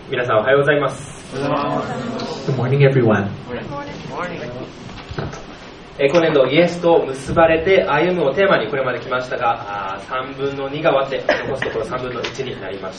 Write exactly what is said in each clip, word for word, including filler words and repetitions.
皆さんおはようございます。 Good morning, everyone. Good morning. えー、今年度イエスと結ばれて歩むをテーマにこれまで来ましたが、あさんぶんのにが終わって残すところさんぶんのいちになりました。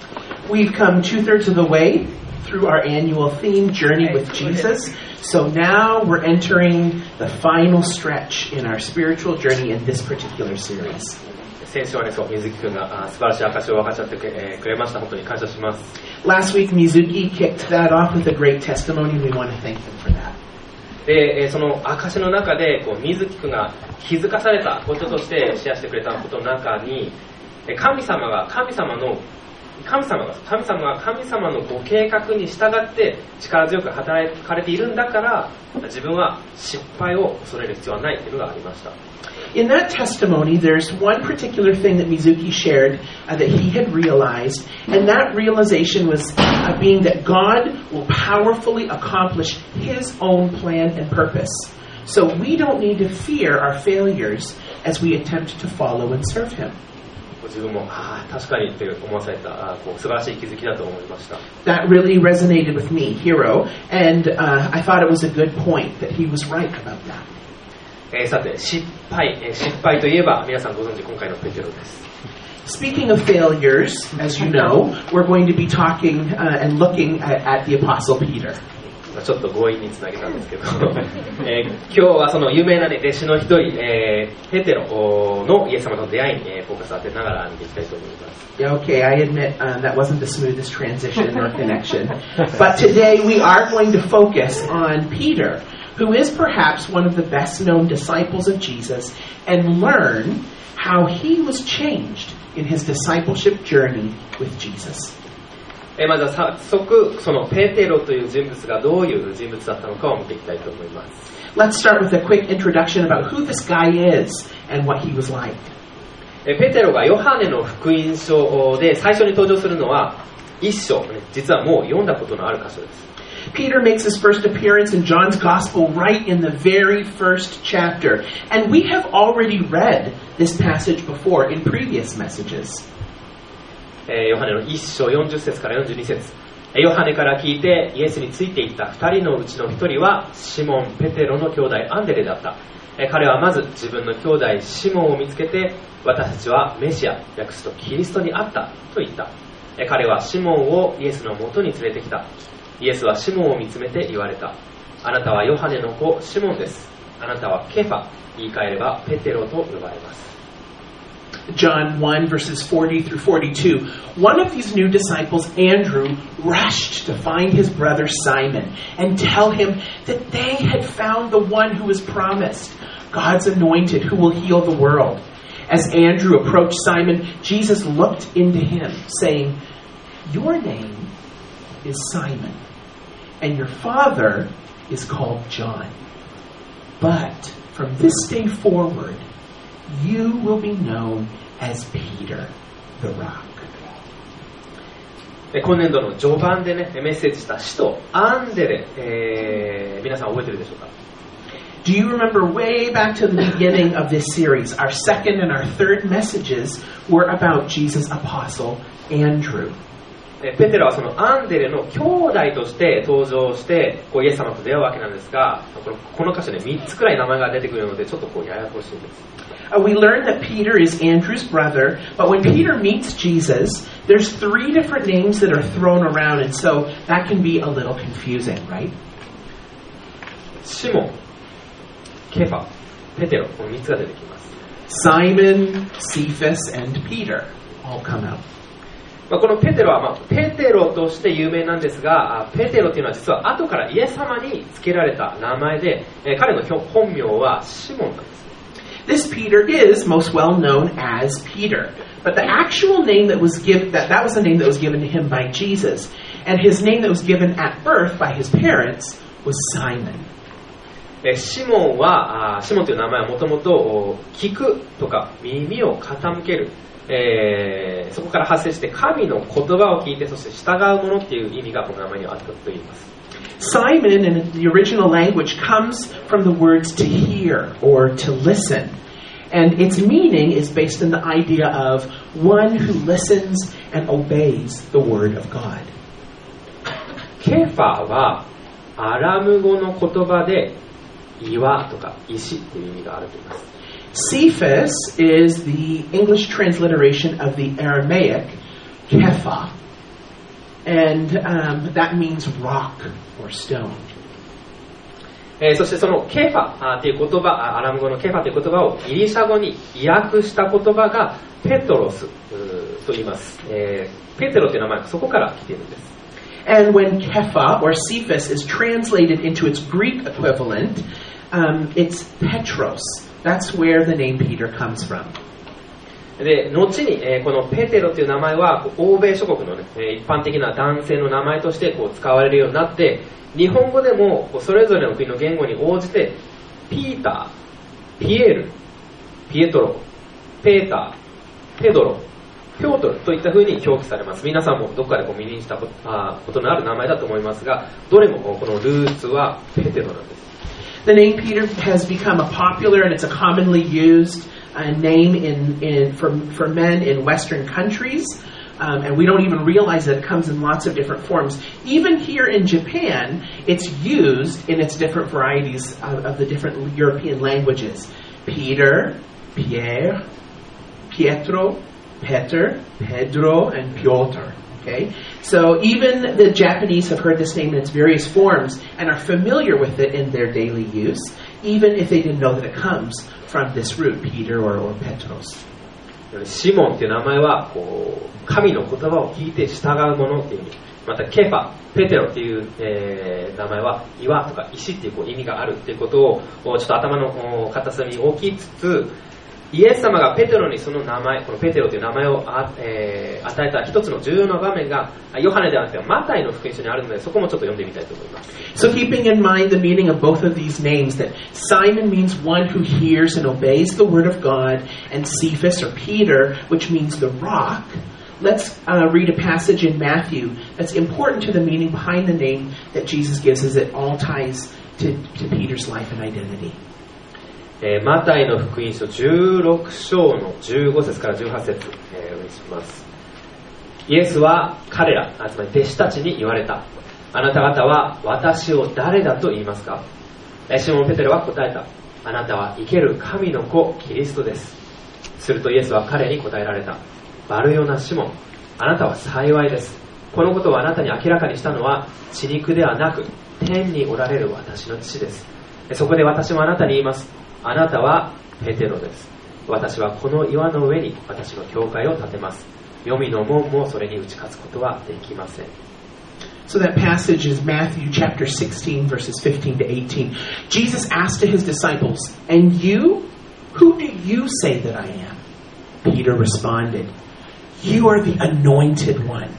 We've come two-thirds of the way through our annual theme, Journey with Jesus. So now we're entering the final stretch in our spiritual journey in this particular series. 先週はね、そう、水木くんがあ素晴らしい証を分かち合ってくれ、えー、くれました。本当に感謝します。 Last week, Mizuki kicked that off with a great testimony. We want to thank him for that. で、えー、その証の中でこう水木くんが気づかされたこととしてシェアしてくれたことの中に、神様が神様の神様が神様が神様のご計画に従って力強く働かれているんだから自分は失敗を恐れる必要はないというのがありました。 In that testimony, there's one particular thing that Mizuki shared uh, that he had realized, and that realization was uh, being that God will powerfully accomplish His own plan and purpose. So we don't need to fear our failures as we attempt to follow and serve Him. 自分もああ確かにって思わされたあこう素晴らしい気づきだと思いました。 That really resonated with me, Hiro, and uh, I thought it was a good point that he was right about that. えー、さて失敗、えー、失敗といえば皆さんご存知今回のペテロです。 Speaking of failures, as you know, we're going to be talking uh, and looking at, at the Apostle Peter. ちょっと強引につなげたんですけど、えー、今日はその有名な、ね、弟子の一人、えー、ペテロのイエス様との出会いに、えー、フォーカスを当てながら見ていきたいと思います。 Yeah, okay, I admit um, that wasn't the smoothest transition or connection. But today we are going to focus on Peter, who is perhaps one of the best known disciples of Jesus, and learn how he was changed in his discipleship journey with Jesus. えー、まずは早速そのペテロという人物がどういう人物だったのかを見ていきたいと思います。 Let's start with a quick introduction about who this guy is and what he was like. えー、ペテロがヨハネの福音書で最初に登場するのは一章、実はもう読んだことのある箇所です。 Peter makes his first appearance in John's Gospel right in the very first chapter. And we have already read this passage before in previous messages. えー、ヨハネの一章よんじゅっ節からよんじゅうに節、ヨハネから聞いてイエスについていったふたりのうちのひとりはシモン・ペテロの兄弟アンデレだった。えー、彼はまず自分の兄弟シモンを見つけて私たちはメシア、訳すとキリストに会ったと言った。えー、彼はシモンをイエスのもとに連れてきた。イエスはシモンを見つめて言われた。あなたはヨハネの子シモンです。あなたはケファ、言い換えればペテロと呼ばれます。 John one verses forty through forty-two. One of these new disciples, Andrew, rushed to find his brother Simon and tell him that they had found the one who was promised, God's anointed, who will heal the world. As Andrew approached Simon, Jesus looked into him, saying, "Your name is Simon, and your father is called John. But from this day forward, you will be known as Peter, the rock." 今年度の序盤でね、メッセージした使徒アンデレ、えー、皆さん覚えてるでしょうか？ Do you remember way back to the beginning of this series, our second and our third messages were about Jesus' apostle, Andrew. ペテロはそのアンデレの兄弟として登場してこうイエス様と出会うわけなんですが、この、この箇所でみっつくらい名前が出てくるのでちょっとこうややこしいんです。 Uh, we learned that Peter is Andrew's brother, but when Peter meets Jesus, there's three different names that are thrown around, and so that can be a little confusing, right? シモン、ケファ、ペテロ、このみっつが出てきます。 Simon, Cephas, and Peter all come out. まあ、このペテロは、まあ、ペテロとして有名なんですが、ペテロというのは実は後からイエス様に付けられた名前で、えー、彼の本名はシモンなんです。 This Peter is most well known as Peter, but the actual name that was given that that was the name that was given to him by Jesus, and his name that was given at birth by his parents was Simon. えー、シモンはあシモンという名前はもともと聞くとか耳を傾ける。えー、そこから発生して神の言葉を聞いてそして従うものっていう意味がこの名前にはあったと言います。 Simon in the original language comes from the words to hear or to listen, and its meaning is based on the idea of one who listens and obeys the word of God. ケファはアラム語の言葉で岩とか石っていう意味があると言います。 Cephas is the English transliteration of the Aramaic Kepha, and um, that means rock or stone. えー、そしてそのケファという言葉、アラム語のケファという言葉をギリシャ語に訳した言葉がペトロスと言います、えー。ペテロという名前はそこから来ているんです。 And when Kepha or Cephas is translated into its Greek equivalent, um, it's Petros. That's where the name Peter comes from. で、後に、えー、このペテロという名前は欧米諸国の、ね、一般的な男性の名前としてこう使われるようになって、日本語でもそれぞれの国の言語に応じてピーター、ピエール、ピエトロ、ペーター、ペドロ、ピョートルといった風に表記されます。皆さんもどこかでこう耳にしたこと、あ、ことのある名前だと思いますが、どれもこのルーツはペテロなんです。 The name Peter has become a popular and it's a commonly used uh, name in, in for, for men in Western countries. Um, and we don't even realize that it comes in lots of different forms. Even here in Japan, it's used in its different varieties of, of the different European languages. Peter, Pierre, Pietro, Peter, Pedro, and Piotr. Okay? So even the Japanese have heard this name in its various forms and are familiar with it in their daily use, even if they didn't know that it comes from this root, Peter or, or Petros. シモンという名前はこう神の言葉を聞いて従う者という意味、またケファ、ペテロという、えー、名前は岩とか石という、こう意味があるということをちょっと頭の片隅に置きつつ、イエス様がペテロにその名前、このペテロという名前をあ、えー、与えた一つの重要な場面がヨハネではなくてマタイの福音書にあるので、そこもちょっと読んでみたいと思います。 So keeping in mind the meaning of both of these names, that Simon means one who hears and obeys the word of God, and Cephas or Peter, which means the rock. Let's uh, read a passage in Matthew that's important to the meaning behind the name that Jesus gives, as it all ties to, to Peter's life and identity. えー、マタイの福音書じゅうろく章のじゅうご節からじゅうはち節、えー、お読みします。イエスは彼ら、つまり弟子たちに言われた。あなた方は私を誰だと言いますか？シモン・ペテロは答えた。あなたは生ける神の子キリストです。するとイエスは彼に答えられた。バルヨナ・シモン、あなたは幸いです。このことをあなたに明らかにしたのは血肉ではなく天におられる私の父です。そこで私もあなたに言います。あなたはペテロです。私はこの岩の上に私の教会を建てます。黄泉の門もそれに打ち勝つことはできません。 So that passage is Matthew chapter sixteen, verses fifteen to eighteen. Jesus asked to his disciples, "And you? Who do you say that I am?" Peter responded, "You are the anointed one.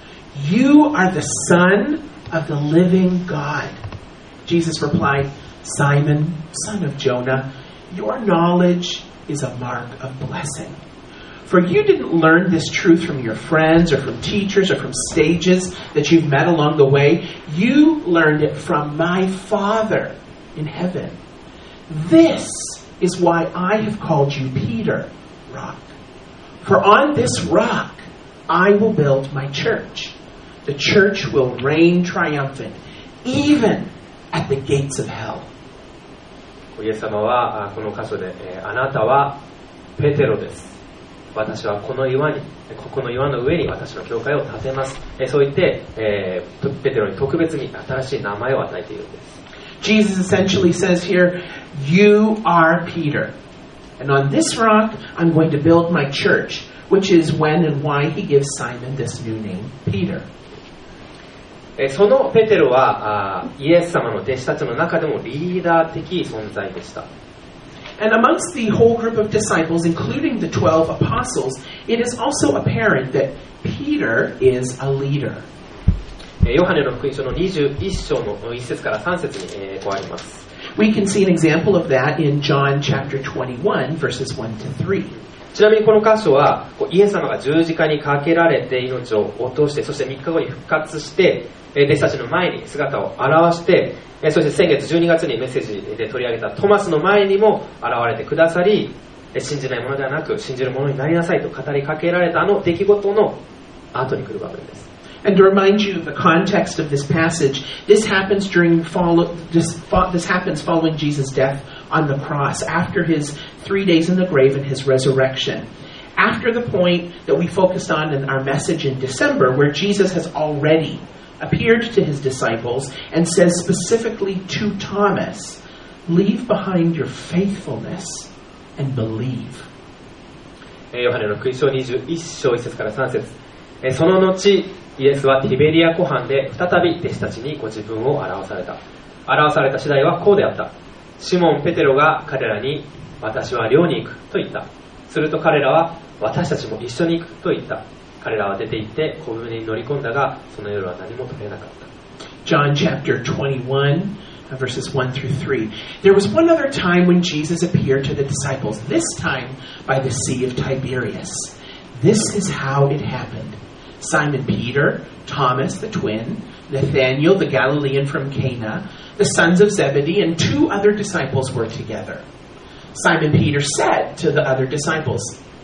You are the Son of the living God." Jesus replied, "Simon, son of Jonah, your knowledge is a mark of blessing. For you didn't learn this truth from your friends or from teachers or from sages that you've met along the way. You learned it from my Father in heaven. This is why I have called you Peter, rock. For on this rock I will build my church. The church will reign triumphant, even at the gates of hell." イエス様はこの箇所で、えー、あなたはペテロです。私はこの岩に、ここの岩の上に私の教会を建てます。えー、そう言って、えー、ペテロに特別に新しい名前を与えているんです。 Jesus essentially says here, "You are Peter. And on this rock, I'm going to build my church," which is when and why he gives Simon this new name, Peter. そのペテロはイエス様の弟子たちの中でもリーダー的存在でした。 And amongst the whole group of disciples, including the twelve apostles, it is also apparent that Peter is a leader. ヨハネの福音書のにじゅういっ章のいち節からさん節にこうあります。 We can see an example of that in John chapter twenty-one, verses one to three. ちなみにこの箇所はイエス様が十字架にかけられて命を落として、そしてみっかごに復活して弟子たちの前に姿を現して、そして先月じゅうにがつにメッセージで取り上げたトマスの前にも現れてくださり、信じないものではなく信じるものになりなさいと語りかけられたあの出来事の後に来る場面です。 And to remind you of the context of this passage, this happens during follow, this, this happens following Jesus' death on the cross, after his three days in the grave and his resurrection. After the point that we focused on in our message in December, where Jesus has already appeared to his disciples and says specifically to Thomas, leave behind your faithfulness and believe. ヨハネの福音書にじゅういっ章いっ節からさん節、その後イエスはティベリア湖畔で再び弟子たちにご自分を表された。表された次第はこうであった。シモン・ペテロが彼らに、私は漁に行くと言った。すると彼らは、私たちも一緒に行くと言った。彼らは出て行って小舟に乗り込んだが、その夜は何も取れなかった。 John chapter twenty-one, verses one through three. There was one other time when Jesus appeared to the disciples, this time by the Sea of Tiberias. This is how it happened. Simon Peter, Thomas the twin, Nathanael the Galilean from Cana, the sons of Zebedee, and two other disciples were together. Simon Peter said to the other disciples,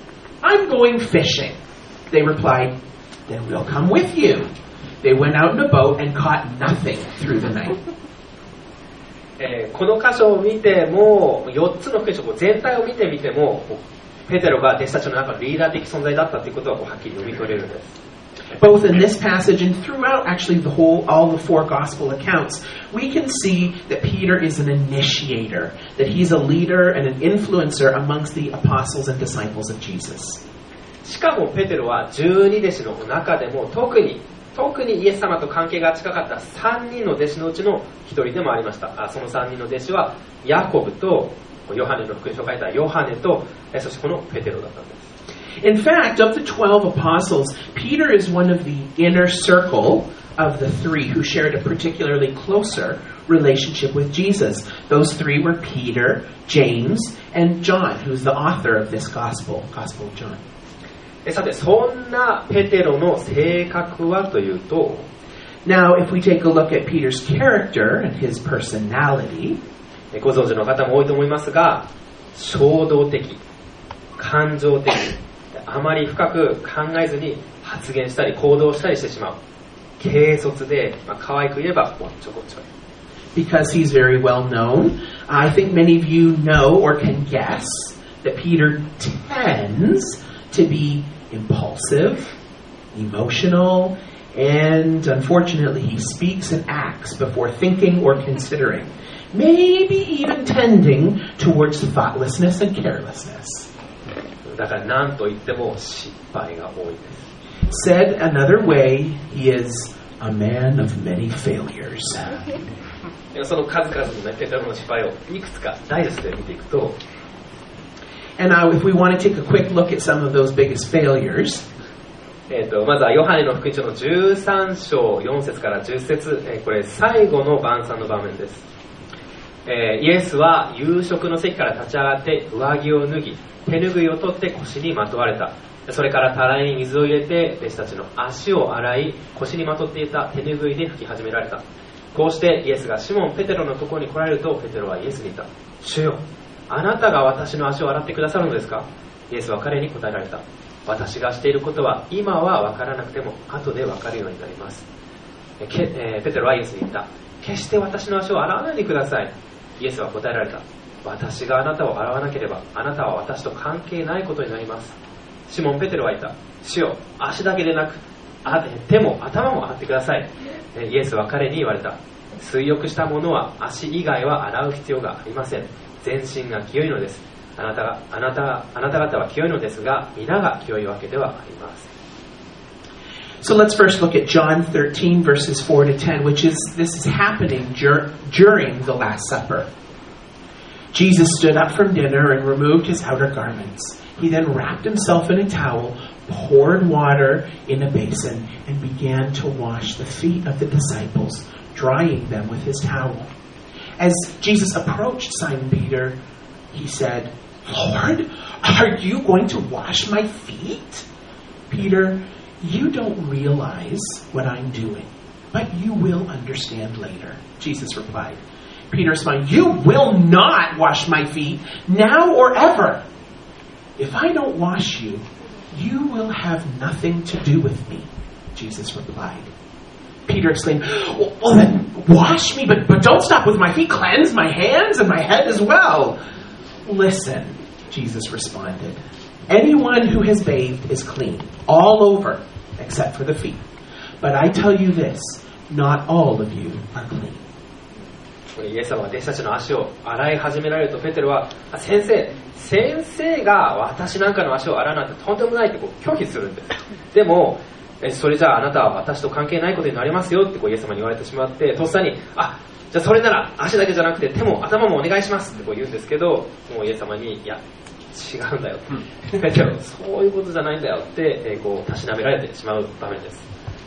I'm going fishing. They replied, then we'll come with you. They went out in a boat and caught nothing through the night. えー、この箇所を見ても、よっつの福音書全体を見てみても、ペテロが弟子たちの中のリーダー的存在だったということははっきり読み取れるんです。 Both in this passage and throughout actually the whole, all the four gospel accounts, we can see that Peter is an initiator, that he's a leader and an influencer amongst the apostles and disciples of Jesus. しかもペテロはじゅうに弟子の中でも特に特にイエス様と関係が近かったさんにんの弟子のうちのひとりでもありました。あそのさんにんの弟子はヤコブとヨハネの福音書を書いたヨハネと、そしてこのペテロだったんです。 In fact, of the twelve apostles, Peter is one of the inner circle of the three who shared a particularly closer relationship with Jesus. Those three were Peter, James, and John, who's the author of this gospel, Gospel of John. さて、そんなペテロの性格はというと、 Now, if we take a look at Peter's character and his personality, ご存知の方も多いと思いますが、衝動的、感情的、あまり深く考えずに発言したり行動したりしてしまう。軽率で、まあ、可愛く言えばおっちょこちょい。 Because he's very well known, I think many of you know or can guess that Peter tends to be impulsive, emotional, and unfortunately he speaks and acts before thinking or considering, maybe even tending towards thoughtlessness and carelessness. だから何と言っても失敗が多いです。 Said another way, he is a man of many failures. その数々のね、ペテロの失敗をいくつかダイジェストで見ていくと、 And now, if we want to take a quick look at some of those biggest failures, えーとまずはヨハネの福音書のじゅうさん章よん節からじゅっ節、えー、これ最後の晩餐の場面です。えー、イエスは夕食の席から立ち上がって上着を脱ぎ、手ぬぐいを取って腰にまとわれた。それからたらいに水を入れて弟子たちの足を洗い、腰にまとっていた手ぬぐいで拭き始められた。こうしてイエスがシモン・ペテロのところに来られると、ペテロはイエスに言った。主よ、あなたが私の足を洗ってくださるのですか？イエスは彼に答えられた。私がしていることは今は分からなくても後で分かるようになります。けえー、ペテロはイエスに言った。決して私の足を洗わないでください。イエスは答えられた。私があなたを洗わなければあなたは私と関係ないことになります。シモン・ペテロは言った。主よ、足だけでなくあ手も頭も洗ってください。イエスは彼に言われた。水浴した者は足以外は洗う必要がありません。全身が清いのです。あなたがあなたあなた方は清いのですが、皆が清いわけではあります。 So let's first look at John thirteen verses four to ten, which is this is happening dur- during the Last Supper. Jesus stood up from dinner and removed his outer garments. He then wrapped himself in a towel, poured water in a basin, and began to wash the feet of the disciples, drying them with his towel. As Jesus approached Simon Peter, he said, Lord, are you going to wash my feet? Peter, you don't realize what I'm doing, but you will understand later. Jesus replied. Peter responded, you will not wash my feet, now or ever. If I don't wash you, you will have nothing to do with me. Jesus replied. Peter exclaimed, well, well then wash me, but, but don't stop with my feet. Cleanse my hands and my head as well. Listen, Jesus responded. Anyone who has bathed is clean, all over, except for the feet. But I tell you this, not all of you are clean. これイエス様が弟子たちの足を洗い始められるとペテロは先生先生が私なんかの足を洗うなんてとんでもないってこう拒否するんです。でもそれじゃああなたは私と関係ないことになりますよってこうイエス様に言われてしまってとっさにあじゃあそれなら足だけじゃなくて手も頭もお願いしますってこう言うんですけどもうイエス様にいや違うんだよペテロそういうことじゃないんだよってこうたしなめられてしまう場面です。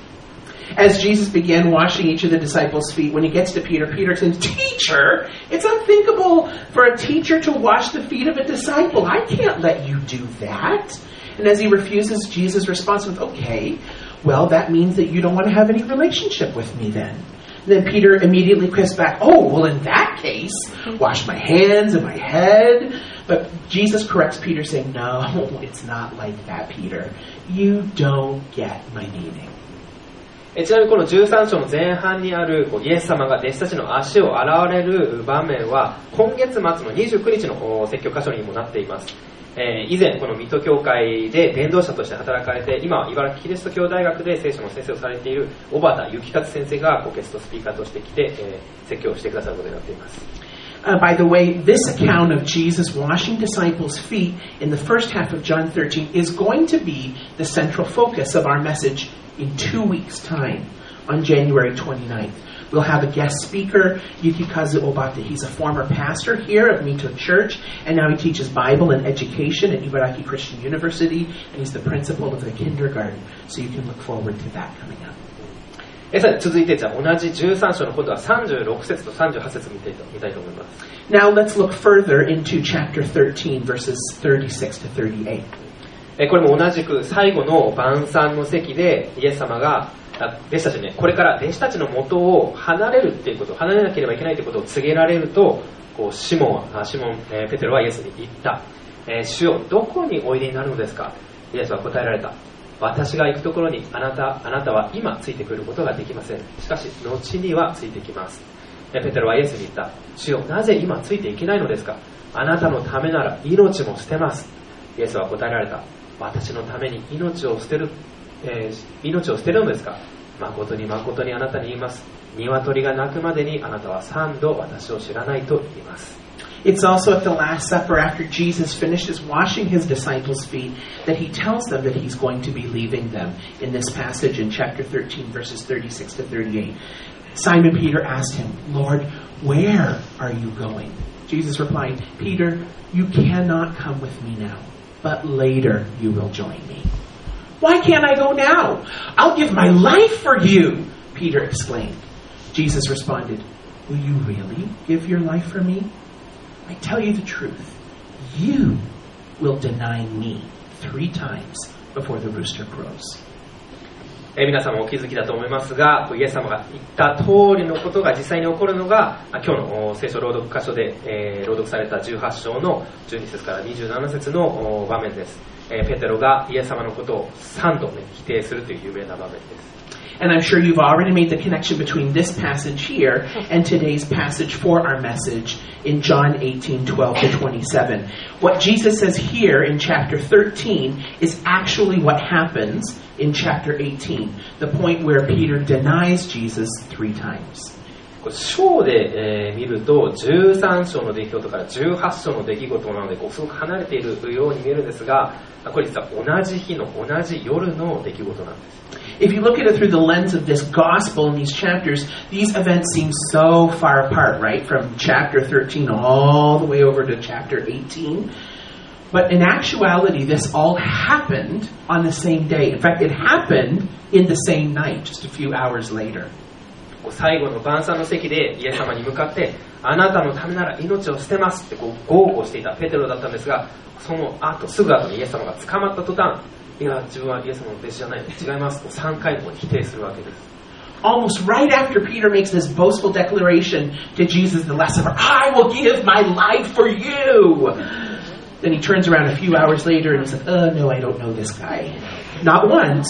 As Jesus began washing each of the disciples' feet, when he gets to Peter, Peter says, Teacher, it's unthinkable for a teacher to wash the feet of a disciple. I can't let you do that. And as he refuses, Jesus responds with, Okay, well, that means that you don't want to have any relationship with me then. And then Peter immediately quips back, Oh, well, in that case, wash my hands and my head. But Jesus corrects Peter, saying, No, it's not like that, Peter. You don't get my meaning. ちなみにこのじゅうさん章の前半にあるイエス様が弟子たちの足を洗われる場面は今月末のにじゅうくにちの説教箇所にもなっています。えー、以前この水戸教会で伝道者として働かれて今は茨城キリスト教大学で聖書の先生をされている小畑幸勝先生がゲストスピーカーとして来て、えー、説教をしてくださることになっています。 Uh, by the way, this account of Jesus washing disciples' feet in the first half of John thirteen is going to be the central focus of our message in two weeks' time on January twenty-ninth. We'll have a guest speaker, Yukikazu Obata. He's a former pastor here of Mito Church, and now he teaches Bible and education at Ibaraki Christian University, and he's the principal of the kindergarten. So you can look forward to that coming up. さて続いてじゃあ同じじゅうさん章の今度はさんじゅうろく節とさんじゅうはち節見てみたいと思います。 Now let's look further into chapter thirteen, verses thirty-six to thirty-eight. これも同じく最後の晩餐の席でイエス様が弟子たちにねこれから弟子たちの元を離れるっていうこと離れなければいけないということを告げられるとこうシモンはシモン、えー、ペテロはイエスに言った、えー、主よどこにおいでになるのですか。イエスは答えられた。私が行くところにあなたあなたは今ついてくることができません。しかし後にはついてきます。ペテロはイエスに言った。主よなぜ今ついていけないのですか。あなたのためなら命も捨てます。イエスは答えられた。私のために命を捨てる、えー、命を捨てるのですか。誠に誠にあなたに言います。鶏が鳴くまでにあなたは三度私を知らないと言います。 It's also at the Last Supper, after Jesus finishes washing his disciples' feet, that he tells them that he's going to be leaving them in this passage in chapter thirteen, verses thirty-six to thirty-eight. Simon Peter asked him, Lord, where are you going? Jesus replied, Peter, you cannot come with me now, but later you will join me. Why can't I go now? I'll give my life for you, Peter exclaimed. Jesus responded, Will you really give your life for me? I tell you the truth, you will deny me three times before the rooster crows. え皆様お気づきだと思いますがイエス様が言った通りのことが実際に起こるのが今日の聖書朗読箇所で、えー、朗読されたじゅうはち章のじゅうに節からにじゅうなな節の場面です、えー、ペテロがイエス様のことをさんど、ね、否定するという有名な場面です。 And I'm sure you've already made the connection between this passage here and today's passage for our message in John eighteen, twelve to twenty-seven. What Jesus says here in chapter thirteen is actually what happens in chapter eighteen, the point where Peter denies Jesus three times. 章で、えー、見るとじゅうさん章の出来事からじゅうはち章の出来事なのでこうすごく離れているように見えるんですがこれ実は同じ日の同じ夜の出来事なんです。 If you look at it through the lens of this gospel in these chapters, these events seem so far apart, right? From chapter thirteen all the way over to chapter eighteen. But in actuality, this all happened on the same day. In fact, it happened in the same night, just a few hours later. 最後の晩餐の席でイエス様に向かってあなたのためなら命を捨てますってこう豪語していたペテロだったんですがその後すぐ後にイエス様が捕まった途端いや自分はイエス様の弟子じゃない違いますとさんかいも否定するわけです。 Almost right after Peter makes this boastful declaration to Jesus at the Last Supper, I will give my life for you. Then he turns around a few hours later and he's like, oh no, I don't know this guy. Not once,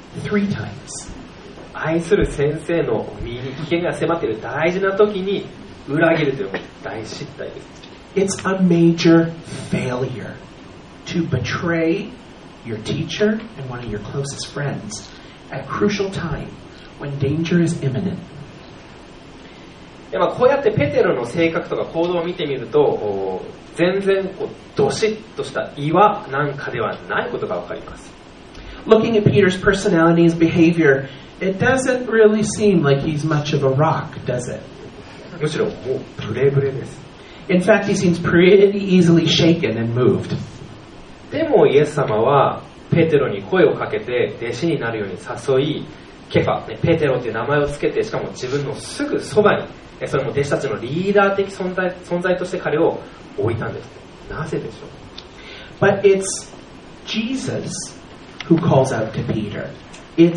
three times. 愛する先生の身に危険が迫っている大事な時に裏切るというのも大失態です。 It's a major failure to betray your teacher and one of your closest friends at a crucial time when danger is imminent. でまあ、こうやってペテロの性格とか行動を見てみると全然こうドシッとした岩なんかではないことがわかります。 Looking at Peter's personality and his behavior, it doesn't really seem like he's much of a rock, does it? むしろもうブレブレです。 In fact, he seems pretty easily shaken and moved. でもイエス様はペテロに声をかけて弟子になるように誘い、ケファ、ね、ペテロという名前をつけて、しかも自分のすぐそばに、それも弟子たちのリーダー的存在、存在として彼を置いたんです。なぜでしょう？ But it's Jesus who calls out to Peter. It's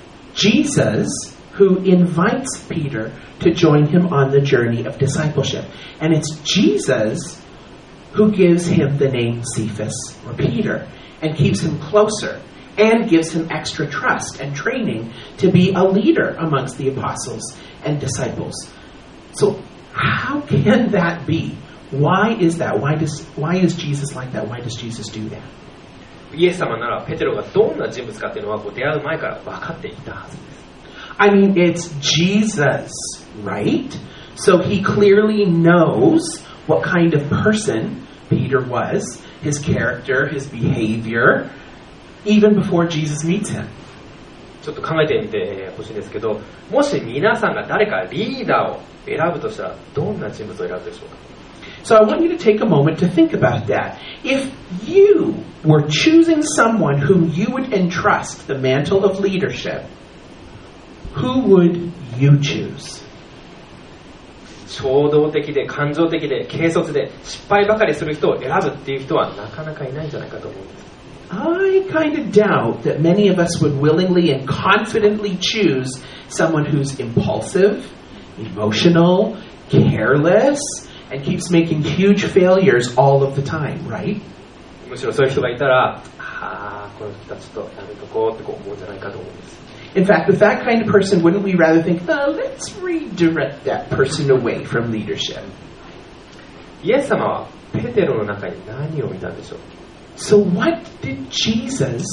Jesus who invites Peter to join him on the journey of discipleship. And it's Jesus who gives him the name Cephas, or Peter, and keeps him closer, and gives him extra trust and training to be a leader amongst the apostles and disciples. So how can that be? Why is that? Why does why is Jesus like that? Why does Jesus do that? イエス様ならペテロがどんな人物かというのはこう出会う前から分かっていたはずです。 I mean, it's Jesus, right? So he clearly knows what kind of person Peter was, his character, his behavior, even before Jesus meets him. ちょっと考えてみてほしいんですけど、もし皆さんが誰かリーダーを選ぶとしたらどんな人物を選ぶでしょうか？ So I want you to take a moment to think about that. If you were choosing someone whom you would entrust the mantle of leadership, who would you choose? 衝動的で感情的で軽率で失敗ばかりする人を選ぶっていう人はなかなかいないんじゃないかと思うんです。 I kind of doubt that many of us would willingly and confidently choose someone who's impulsive, emotional, careless, and keeps making huge failures all of the time, right? むしろそういう人がいたら、ああ、この人たちとやめとこうってこう思うんじゃないかと思うんです。 In fact, with that kind of person, wouldn't we rather think, oh, let's redirect that person away from leadership? イエス様はペテロの中に何を見たんでしょう？ So what did Jesus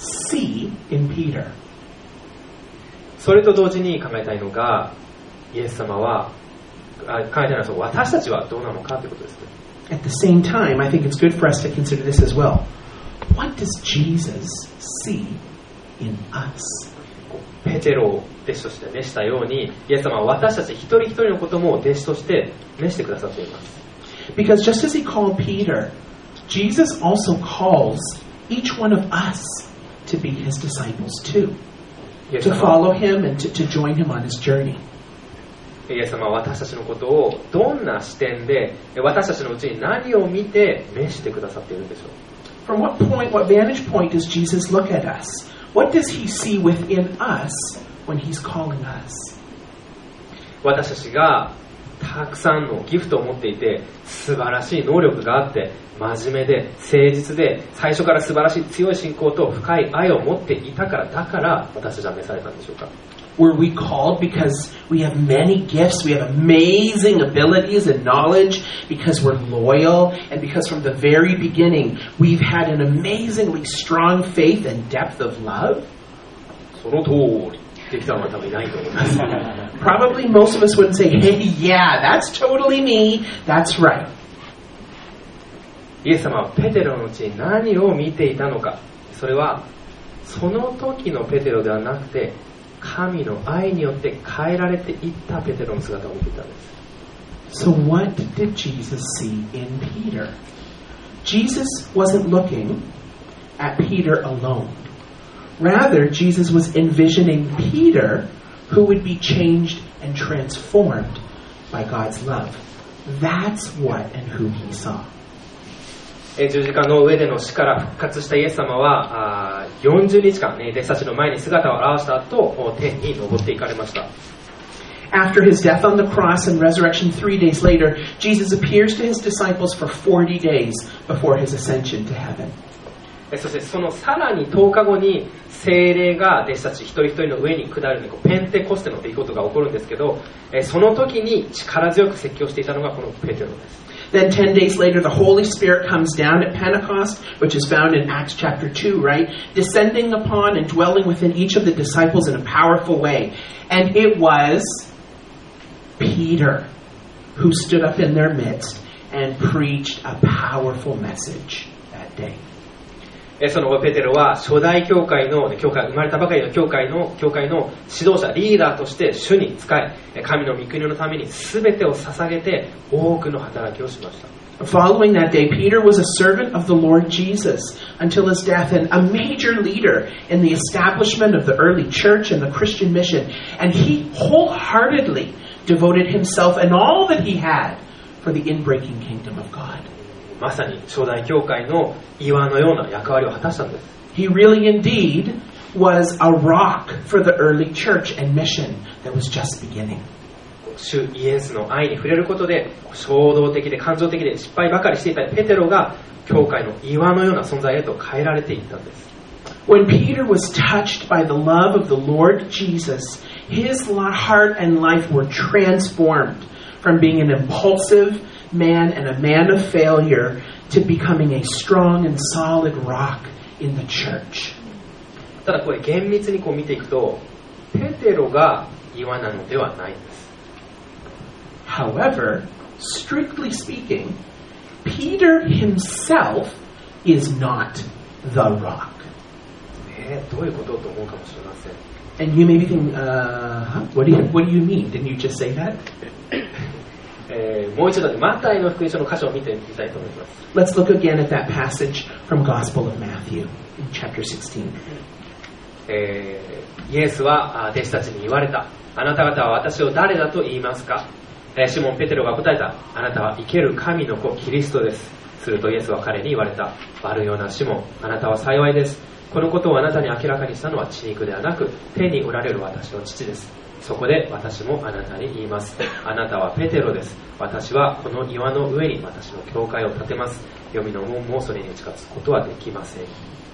see in Peter? それと同時に考えたいのが、イエス様は考えたいのはそう私たちはどうなのかということですね。 At the same time, I think it's good for us to consider this as well. What does Jesus see in us? ペテロを弟子として召したように、イエス様は私たち一人一人のことも弟子として召してくださっています。 Because just as he called Peter, Jesus also calls each one of us to be his disciples too, to follow him and to, to join him on his journey. イエス様は私たちのことをどんな視点で私たちのうちに何を見て召してくださっているんでしょう？ From what point, what vantage point does Jesus look at us? What does he see within us when he's calling us? 私たちがたくさんのギフトを持っていて素晴らしい能力があって真面目で誠実で最初から素晴らしい強い信仰と深い愛を持っていたからだから私たちは召されたんでしょうか？ Were we called because we have many gifts, we have amazing abilities and knowledge, because we're loyal, and because from the very beginning we've had an amazingly strong faith and depth of love? その通りって人は多分いないと思います。 Probably most of us wouldn't say, hey, yeah, that's totally me, that's right. イエス様はペテロのうちに何を見ていたのか、それはその時のペテロではなくて神の愛によって変えられていったペテロの姿を見ていたんです。 So what did Jesus see in Peter? Jesus wasn't looking at Peter alone. Rather, Jesus was envisioning Peter who would be changed and transformed by God's love. That's what and who he saw. 十字架の上での死から復活したイエス様はよんじゅうにちかん、ね、弟子たちの前に姿を現した後天に昇っていかれました。 After his death on the cross and resurrection three days later, Jesus appears to his disciples for forty days before his ascension to heaven. そしてそのさらにとおかごに聖霊が弟子たち一人一人の上に下るにこうペンテコステの出来事が起こるんですけど、その時に力強く説教していたのがこのペテロです。 Then ten days later, the Holy Spirit comes down at Pentecost, which is found in Acts chapter two, right? Descending upon and dwelling within each of the disciples in a powerful way. And it was Peter who stood up in their midst and preached a powerful message that day. その後ペテロは初代教会の教会生まれたばかりの教会の教会の指導者リーダーとして主に仕え、神の御国のために全てを捧げて多くの働きをしました。 Following that day, Peter was a servant of the Lord Jesus until his death and a major leader in the establishment of the early church and the Christian mission. And he wholeheartedly devoted himself and all that he had for the inbreaking kingdom of God. まさに初代教会の岩のような役割を果たしたんです。 He really indeed was a rock for the early church and mission that was just beginning. 主イエスの愛に触れることで衝動的で感情的で失敗ばかりしていたペテロが教会の岩のような存在へと変えられていったんです。 When Peter was touched by the love of the Lord Jesus, his heart and life were transformed from being an impulsive man and a man of failure to becoming a strong and solid rock in the church. ただこれ厳密にこう見ていくとペテロが岩なのではないんです。 However, strictly speaking, Peter himself is not the rock. えー、どういうことと思うかもしれません。 And you may be thinking, uh, huh? what do you, what do you mean? Didn't you just say that? えー、もう一度、マタイの福音書の箇所を見てみたいと思います。 Let's look again at that passage from Gospel of Matthew in chapter sixteen. えー、イエスは弟子たちに言われた。あなた方は私を誰だと言いますか？えー、シモン・ペテロが答えた。あなたは生ける神の子キリストです。するとイエスは彼に言われた。悪ようなシモン、あなたは幸いです。このことをあなたに明らかにしたのは血肉ではなく天におられる私の父です。そこで私もあなたに言います。あなたはペテロです。私はこの岩の上に私の教会を建てます。黄泉の門もそれに打ち勝つことはできません。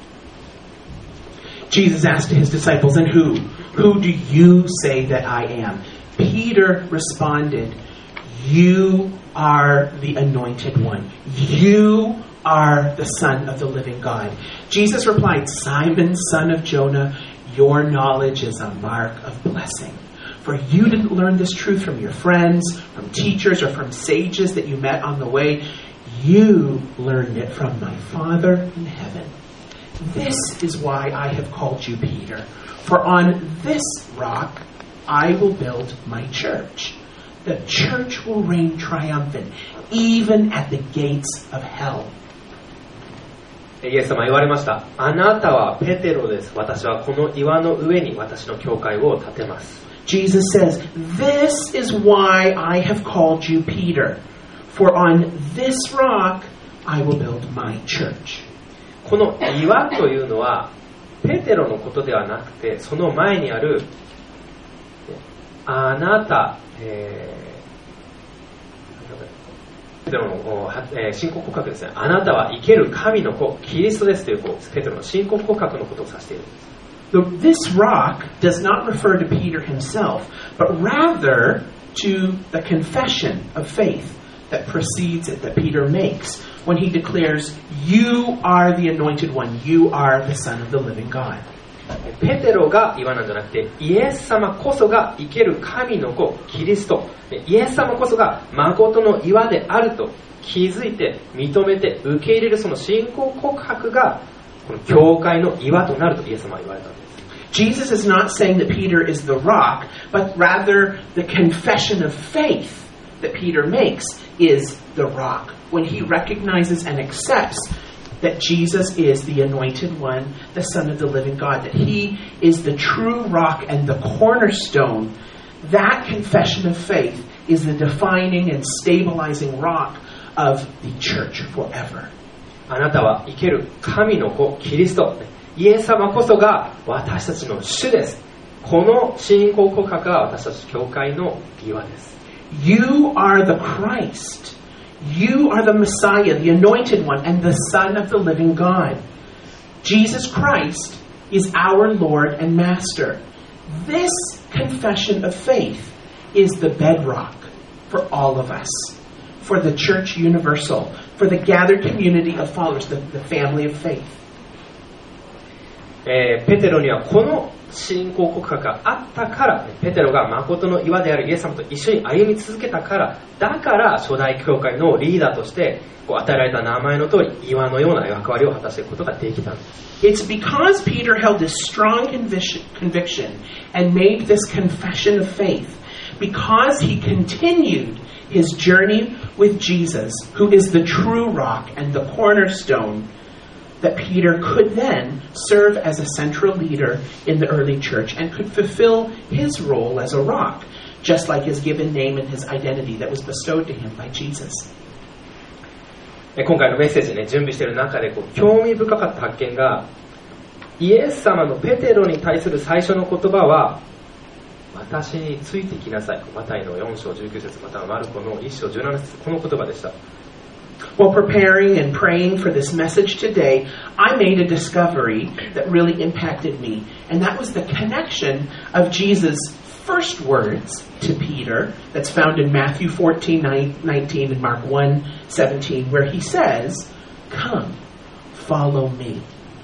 Jesus asked his disciples, and who? Who do you say that I am? Peter responded, you are the anointed one. You are the Son of the living God. Jesus replied, Simon, son of Jonah, your knowledge is a mark of blessing. For you didn't learn this truth from your friends, from teachers, or from sages that you met on the way. You learned it from my Father in heaven. This is why I have called you Peter. For on this rock I will build my church. The church will reign triumphant, even at the gates of hell. イエス様は言われました。あなたはペテロです。私はこの岩の上に私の教会を建てます。 Jesus says, this is why I have called you Peter. For on this rock I will build my church. この岩というのはペテロのことではなくて、その前にあるあなた、えー、ペテロの、えー、信仰告白ですね。あなたは生ける神の子キリストですというこうペテロの信仰告白のことを指しているんです。 This rock does not refer to Peter himself, but rather to the confession of faith that precedes it, that Peter makes when he declares, you are the anointed one, you are the Son of the living God. ペテロが岩なんじゃなくて、イエス様こそが生ける神の子キリスト、イエス様こそが誠の岩であると気づいて認めて受け入れるその信仰告白がこの教会の岩となるとイエス様は言われたんです。 Jesus is not saying that Peter is the rock, but rather the confession of faith that Peter makes is the rock when he recognizes and accepts that Jesus is the anointed one, the Son of the living God, that he is the true rock and the cornerstone. That confession of faith is the defining and stabilizing rock of the church forever. あなたは生ける神の子キリスト、イエス様こそが私たちの主です。この信仰告白が私たち教会の岩です。 You are the Christ. You are the Messiah, the anointed one, and the Son of the living God. Jesus Christ is our Lord and Master. This confession of faith is the bedrock for all of us, for the Church Universal, for the gathered community of followers, the, the family of faith. えーペテロにはこの信仰告白があったから、ペテロが誠の岩であるイエス様と一緒に歩み続けたから、だから初代教会のリーダーとしてこう与えられた名前の通り岩のような役割を果たしていくことができたんです。 It's because Peter held this strong conviction, conviction and made this confession of faith, because he continued his journey with Jesus, who is the true rock and the cornerstone, that Peter could then serve as a central leader in the early church and could fulfill his role as a rock, just like his given name and his identity that was bestowed to him by Jesus. 今回のメッセージね、準備している中でこう興味深かった発見が、イエス様のペテロに対する最初の言葉は、私についてきなさい。マタイのよん章じゅうきゅう節、またはマルコのいち章じゅうなな節、この言葉でした。 While preparing and praying for this message today, I made a discovery that really impacted me, and that was the connection of Jesus' first words to Peter that's found in Matthew fourteen nineteen and Mark one seventeen, where he says, "Come, follow me."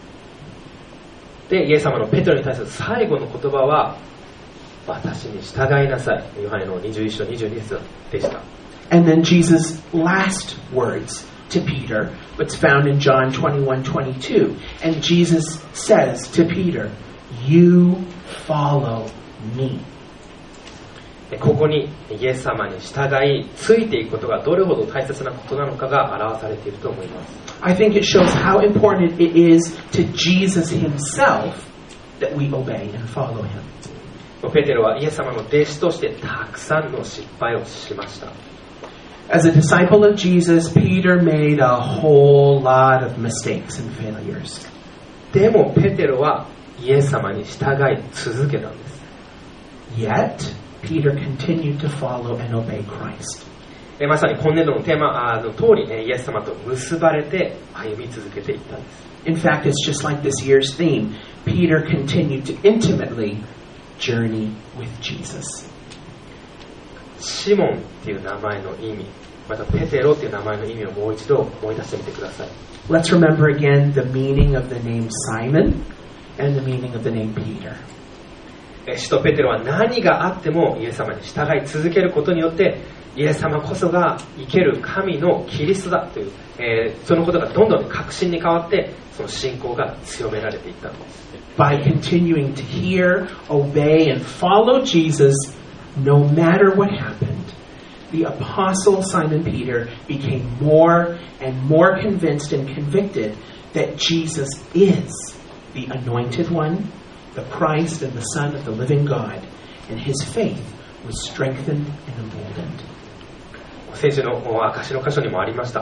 で、イエス様のペテロに対する最後の言葉は、私に従いなさい。ヨハネのにじゅういち章にじゅうに節でした。 And then Jesus' last words to Peter, what's found in John twenty-one twenty-two. And Jesus says to Peter, "You follow me." ここにイエス様に従い、ついていくことがどれほど大切なことなのかが表されていると思います。 I think it shows how important it is to Jesus himself that we obey and follow him. ペテロはイエス様の弟子としてたくさんの失敗をしました。 As a disciple of Jesus, Peter made a whole lot of mistakes and failures. でもペテロはイエス様に従い続けたんです。 Yet, Peter continued to follow and obey Christ. まさに今年度のテーマの通り、イエス様と結ばれて歩み続けていったんです。 In fact, it's just like this year's theme. Peter continued to intimately journey with Jesus. シモンっていう名前の意味、またペテロっていう名前の意味をもう一度思い出してみてください。 Let's remember again the meaning of the name Simon and the meaning of the name Peter. 使徒ペテロは何があってもイエス様に従い続けることによってイエス様こそが生ける神のキリストだという、えー、そのことがどんどん確信に変わってその信仰が強められていったんです。 By continuing to hear, obey, and follow Jesus, no matter what happened, the apostle Simon Peter became more and more convinced and convicted that Jesus is the anointed one, the Christ and the Son of the living God, and his faith was strengthened and emboldened. 聖書の証の箇所にもありました。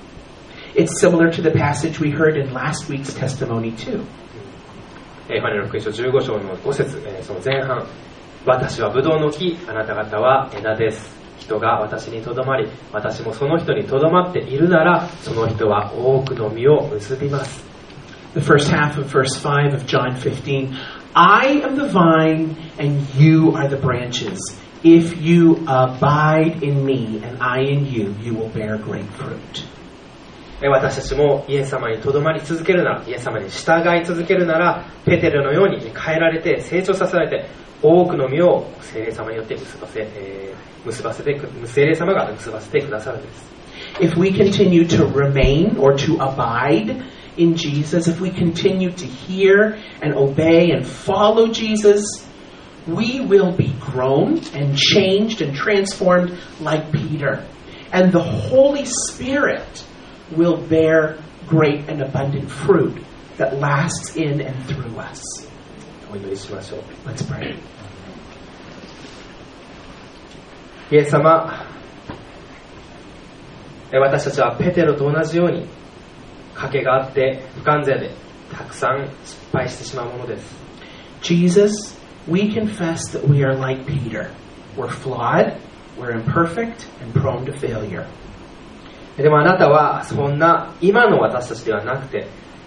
It's similar to the passage we heard in last week's testimony too. ヨハネの福音書じゅうご章のご節、その前半、私はブドウの木、あなた方は枝です。人が私にとどまり、私もその人にとどまっているなら、その人は多くの実を結びます。 The first half of verse five of John fifteen, I am the vine and you are the branches. If you abide in me and I in you, you will bear great fruit. 私たちもイエス様にとどまり続けるなら、イエス様に従い続けるなら、ペテロのように変えられて成長させられて、多くの実を聖霊様によって結ばせ、えー、結ばせて、聖霊様が結ばせてくださるんです。 If we continue to remain or to abide in Jesus, if we continue to hear and obey and follow Jesus, we will be grown and changed and transformed like Peter. And the Holy Spirit will bear great and abundant fruit that lasts in and through us. お祈りしましょう。 Let's pray. イエス様、私たちはペテロと同じように賭けがあって不完全でたくさん失敗してしまうものです。 Jesus, we confess that we are like Peter. We're flawed, we're imperfect, and prone to failure. でもあなたはそんな今の私たちではなくて、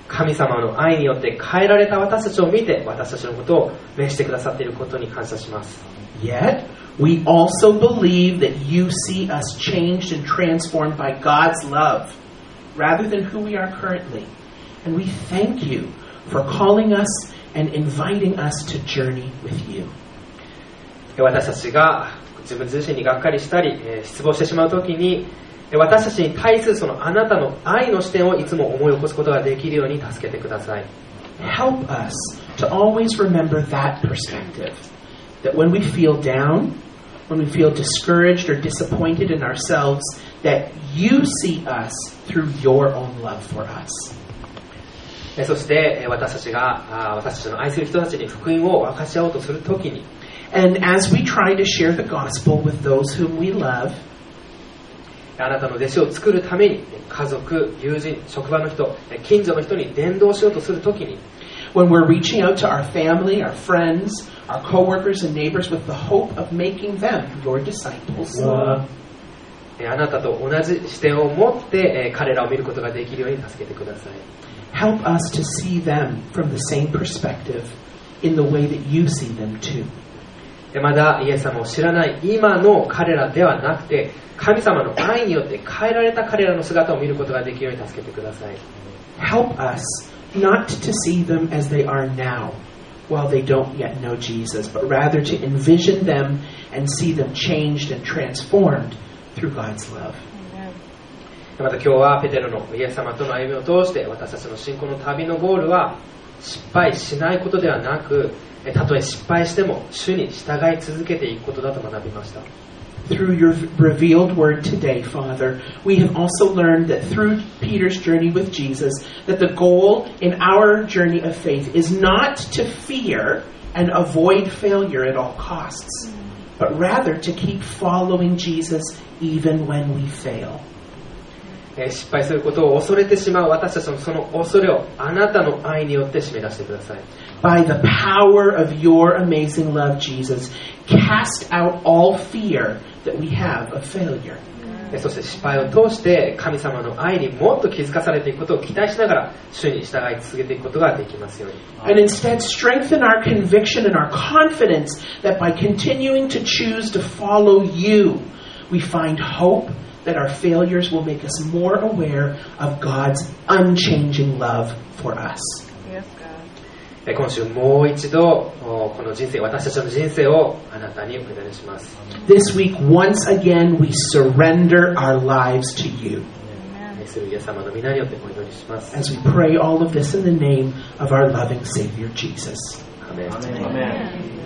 神様の愛によって変えられた私たちを見て、私たちのことを召してくださっていることに感謝します。 Yet, we also believe that you see us changed and transformed by God's love, rather than who we are currently. And we thank you for calling us and inviting us to journey with you. 私たちが自分自身にがっかりしたり、えー、失望してしまうときに、私たちに対するそのあなたの愛の視点をいつも思い起こすことができるように助けてください。 Help us to always remember that perspective, that when we feel down, when we feel discouraged or disappointed in ourselves, that you see us through your own love for us. そして私たちが私たちの愛する人たちに福音を分かち合おうとするときに、 And as we try to share the gospel with those whom we love, あなたの弟子を作るために家族、友人、職場の人、近所の人に伝道しようとするときに、 when we're reaching out to our family, our friends, our coworkers and neighbors with the hope of making them your disciples, あなたと同じ視点を持って彼らを見ることができるように助けてください。 help us to see them from the same perspective in the way that you see them too. まだイエス様を知らない今の彼らではなくて、神様の愛によって変えられた彼らの姿を見ることができるように助けてください。 Help us not to see them as they are now, while they don't yet know Jesus, but rather to envision them and see them changed and transformed through God's love. また今日はペテロのイエス様との歩みを通して、私たちの信仰の旅のゴールは失敗しないことではなく、たとえ失敗しても主に従い続けていくことだと学びました。 Through your revealed word today, Father, we have also learned that through Peter's journey with Jesus, that the goal in our journey of faith is not to fear and avoid failure at all costs, but rather to keep following Jesus even when we fail. 失敗することを恐れてしまう私たちのその恐れをあなたの愛によって締め出してください。 By the power of your amazing love, Jesus, cast out all fear that we have of failure. そして失敗を通して神様の愛にもっと気づかされていくことを期待しながら主に従い続けていくことができますように。 And instead strengthen our conviction and our confidence that by continuing to choose to follow you, we find hope that our failures will make us more aware of God's unchanging love for us. Yes, God. 今週もう一度この人生、私たちの人生をあなたにお願いします。 This week, once again, we surrender our lives to you. 愛するイエス様の皆によってお祈りします。 As we pray all of this in the name of our loving Savior, Jesus. アメン。 Amen.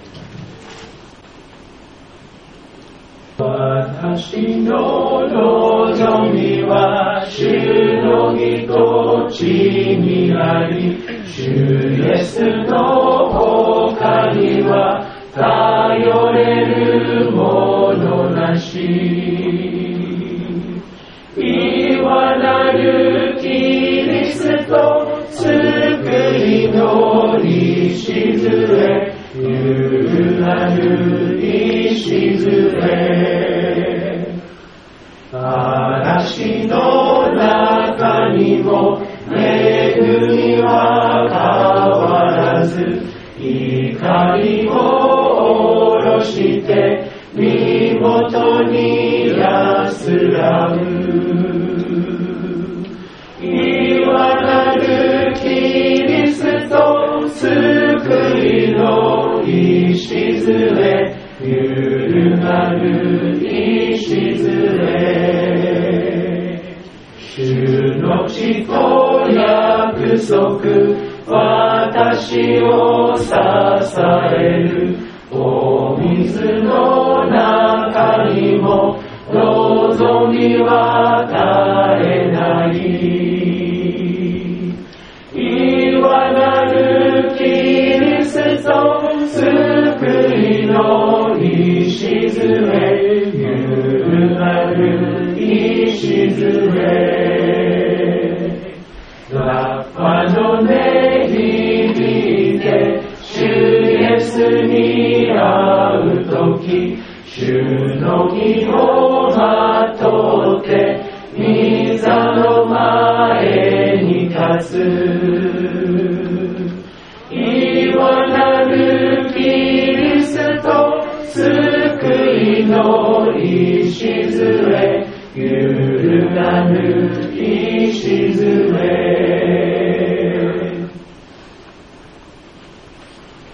私の望みは主の御心地にあり、主イエスの他には頼れるものなし。いわなるキリスト救いの礎、揺るがぬ礎。嵐の中にも恵みは変わらず、怒りを下ろして身元に安らぐ。いわなるキリスト救いの礎、揺るがぬ礎。主の血と約束、私を支える。お水の中にも望みは絶えない。いわなるキリスト救いの礎、揺るがぬ礎。ラッパの音響いて主イエスに会うとき、主の義をまとって御座の前に立つ岩なるキリスト救いの礎揺るがぬ